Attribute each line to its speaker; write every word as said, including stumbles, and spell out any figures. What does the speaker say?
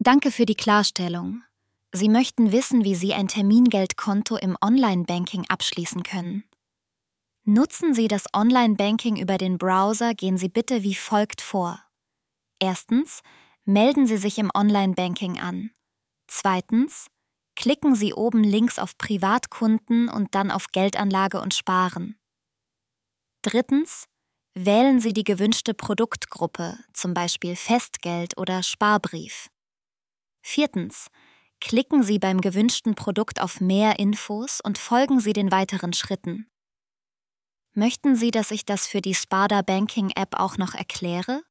Speaker 1: Danke für die Klarstellung. Sie möchten wissen, wie Sie ein Termingeldkonto im Online-Banking abschließen können. Nutzen Sie das Online-Banking über den Browser, gehen Sie bitte wie folgt vor. Erstens, melden Sie sich im Online-Banking an. Zweitens, klicken Sie oben links auf Privatkunden und dann auf Geldanlage und Sparen. Drittens, wählen Sie die gewünschte Produktgruppe, zum Beispiel Festgeld oder Sparbrief. Viertens, klicken Sie beim gewünschten Produkt auf Mehr Infos und folgen Sie den weiteren Schritten. Möchten Sie, dass ich das für die Sparda Banking App auch noch erkläre?